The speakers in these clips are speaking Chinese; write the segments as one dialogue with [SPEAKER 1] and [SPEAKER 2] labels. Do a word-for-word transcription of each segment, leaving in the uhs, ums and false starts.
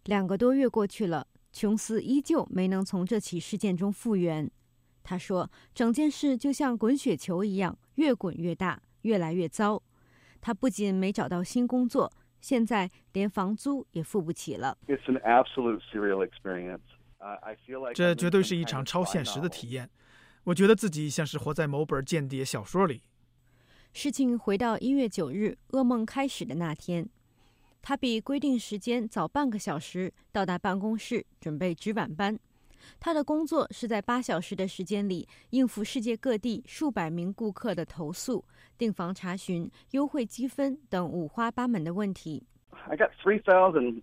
[SPEAKER 1] 两个多月过去了，琼斯依旧没能从这起事件中复原。他说，整件事就像滚雪球一样，越滚越大，越来越糟。他不仅没找到新工作，现在连房租也付不起了。
[SPEAKER 2] 这绝对是一场超现实的体验。我觉得自己像是活在某本间谍小说里。
[SPEAKER 1] 事情回到一月九日噩梦开始的那天，他比规定时间早半个小时到达办公室，准备值晚班。他的工作是在八小时的时间里应付世界各地数百名顾客的投诉、订房查询、优惠积分等五花八门的问题。
[SPEAKER 3] I got three thousand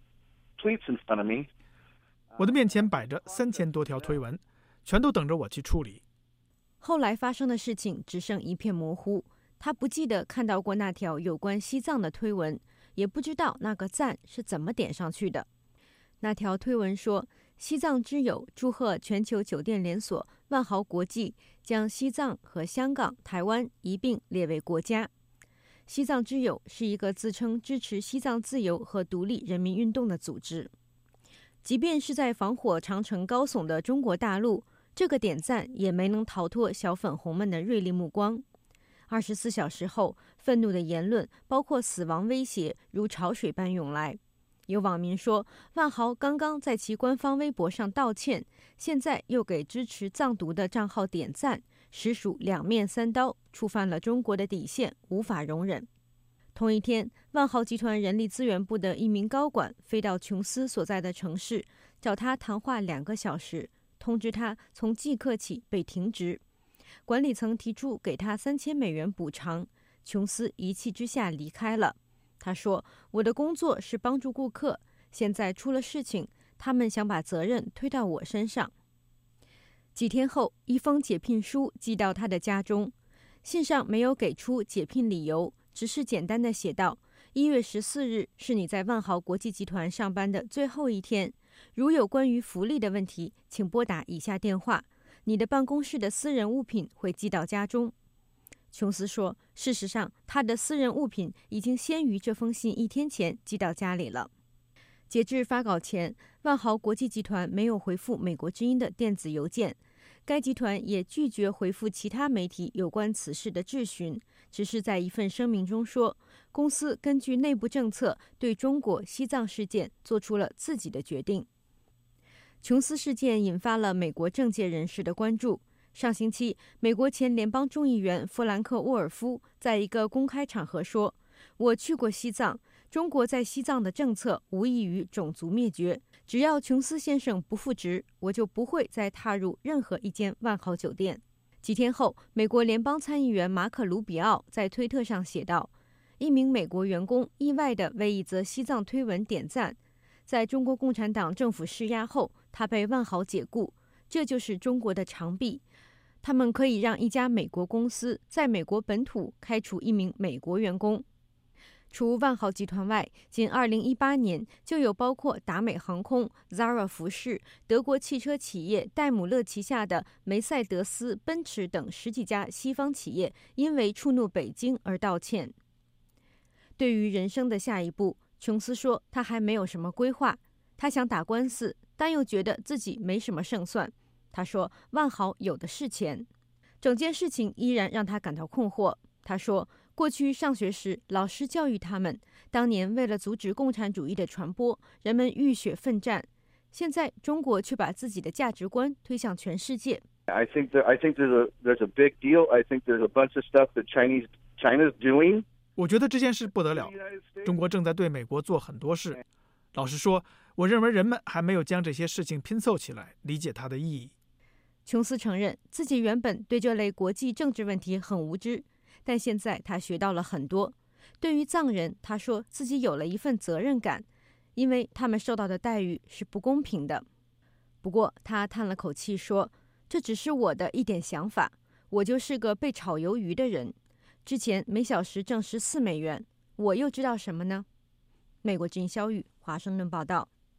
[SPEAKER 3] tweets in front of me.
[SPEAKER 2] 我的面前摆着三千多条推文，全都等着我去处理。
[SPEAKER 1] 后来发生的事情只剩一片模糊，他不记得看到过那条有关西藏的推文，也不知道那个赞是怎么点上去的。那条推文说，西藏之友祝贺全球酒店连锁万豪国际将西藏和香港、台湾一并列为国家。西藏之友是一个自称支持西藏自由和独立人民运动的组织。即便是在防火长城高耸的中国大陆，这个点赞也没能逃脱小粉红们的锐利目光。二十四小时后，愤怒的言论，包括死亡威胁，如潮水般涌来。有网民说，万豪刚刚在其官方微博上道歉，现在又给支持藏独的账号点赞，实属两面三刀，触犯了中国的底线，无法容忍。同一天，万豪集团人力资源部的一名高管飞到琼斯所在的城市，找他谈话两个小时，通知他从即刻起被停职。管理层提出给他三千美元补偿，琼斯一气之下离开了。他说，我的工作是帮助顾客，现在出了事情，他们想把责任推到我身上。几天后，一封解聘书寄到他的家中，信上没有给出解聘理由，只是简单的写道，一月十四日是你在万豪国际集团上班的最后一天，如有关于福利的问题，请拨打以下电话，你的办公室的私人物品会寄到家中。琼斯说，事实上，他的私人物品已经先于这封信一天前寄到家里了。截至发稿前，万豪国际集团没有回复美国之音的电子邮件，该集团也拒绝回复其他媒体有关此事的质询，只是在一份声明中说，公司根据内部政策对中国西藏事件做出了自己的决定。琼斯事件引发了美国政界人士的关注。上星期，美国前联邦众议员弗兰克·沃尔夫在一个公开场合说，我去过西藏，中国在西藏的政策无异于种族灭绝，只要琼斯先生不复职，我就不会再踏入任何一间万豪酒店。几天后，美国联邦参议员马可·卢比奥在推特上写道，一名美国员工意外地为一则西藏推文点赞，在中国共产党政府施压后，他被万豪解雇。这就是中国的长臂，他们可以让一家美国公司在美国本土开除一名美国员工。除万豪集团外，仅二零一八年就有包括达美航空、Zara 服饰、德国汽车企业戴姆勒旗下的梅赛德斯奔驰等十几家西方企业因为触怒北京而道歉。对于人生的下一步，琼斯说他还没有什么规划，他想打官司，但又觉得自己没什么胜算。他说，万豪有的是钱。整件事情依然让他感到困惑。他说，过去上学时，老师教育他们，当年为了阻止共产主义的传播，人们浴血奋战。现在中国却把自己的价值观推向全世界。
[SPEAKER 3] I think there, I think there's a there's a big deal. I think there's a bunch of stuff that Chinese China's doing.
[SPEAKER 2] 我觉得这件事不得了，中国正在对美国做很多事。老实说，我认为人们还没有将这些事情拼凑起来，理解它的意义。
[SPEAKER 1] 琼斯承认自己原本对这类国际政治问题很无知，但现在他学到了很多。对于藏人，他说自己有了一份责任感，因为他们受到的待遇是不公平的。不过他叹了口气说，这只是我的一点想法，我就是个被炒鱿鱼的人。之前每小时挣十四美元，我又知道什么呢？美国之音肖玉华盛顿报道。